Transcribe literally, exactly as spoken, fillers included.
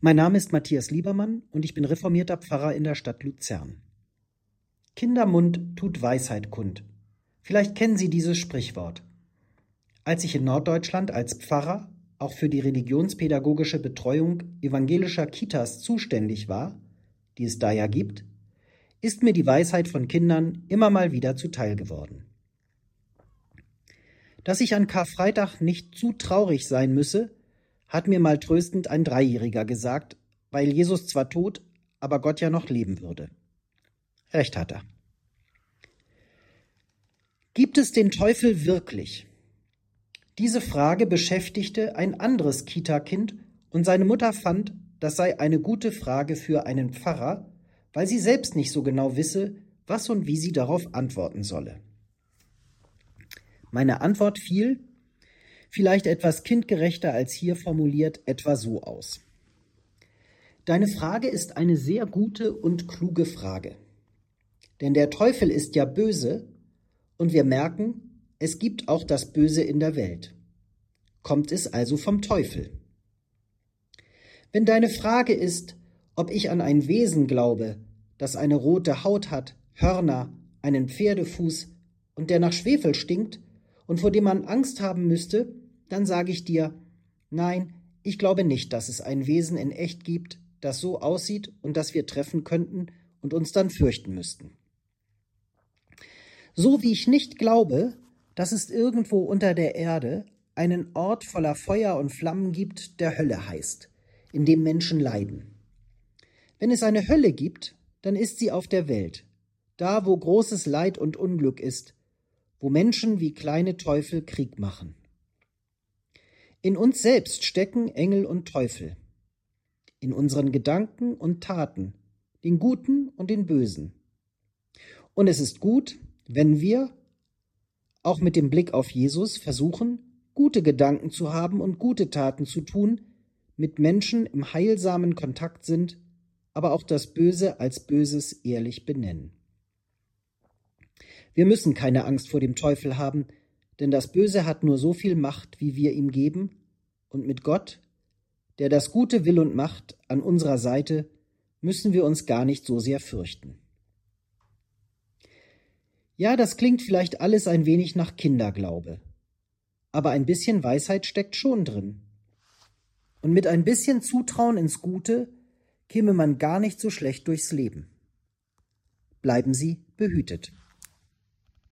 Mein Name ist Matthias Liebermann und ich bin reformierter Pfarrer in der Stadt Luzern. Kindermund tut Weisheit kund. Vielleicht kennen Sie dieses Sprichwort. Als ich in Norddeutschland als Pfarrer auch für die religionspädagogische Betreuung evangelischer Kitas zuständig war, die es da ja gibt, ist mir die Weisheit von Kindern immer mal wieder zuteil geworden. Dass ich an Karfreitag nicht zu traurig sein müsse, hat mir mal tröstend ein Dreijähriger gesagt, weil Jesus zwar tot, aber Gott ja noch leben würde. Recht hat er. Gibt es den Teufel wirklich? Diese Frage beschäftigte ein anderes Kita-Kind und seine Mutter fand, das sei eine gute Frage für einen Pfarrer, weil sie selbst nicht so genau wisse, was und wie sie darauf antworten solle. Meine Antwort fiel, vielleicht etwas kindgerechter als hier formuliert, etwa so aus. Deine Frage ist eine sehr gute und kluge Frage. Denn der Teufel ist ja böse und wir merken, es gibt auch das Böse in der Welt. Kommt es also vom Teufel? Wenn deine Frage ist, ob ich an ein Wesen glaube, das eine rote Haut hat, Hörner, einen Pferdefuß und der nach Schwefel stinkt und vor dem man Angst haben müsste, dann sage ich dir, nein, ich glaube nicht, dass es ein Wesen in echt gibt, das so aussieht und das wir treffen könnten und uns dann fürchten müssten. So wie ich nicht glaube, dass es irgendwo unter der Erde einen Ort voller Feuer und Flammen gibt, der Hölle heißt, in dem Menschen leiden. Wenn es eine Hölle gibt, dann ist sie auf der Welt, da wo großes Leid und Unglück ist, wo Menschen wie kleine Teufel Krieg machen. In uns selbst stecken Engel und Teufel, in unseren Gedanken und Taten, den Guten und den Bösen. Und es ist gut, wenn wir, auch mit dem Blick auf Jesus, versuchen, gute Gedanken zu haben und gute Taten zu tun, mit Menschen im heilsamen Kontakt sind, aber auch das Böse als Böses ehrlich benennen. Wir müssen keine Angst vor dem Teufel haben, denn das Böse hat nur so viel Macht, wie wir ihm geben, und mit Gott, der das Gute will und macht, an unserer Seite, müssen wir uns gar nicht so sehr fürchten. Ja, das klingt vielleicht alles ein wenig nach Kinderglaube, aber ein bisschen Weisheit steckt schon drin. Und mit ein bisschen Zutrauen ins Gute käme man gar nicht so schlecht durchs Leben. Bleiben Sie behütet.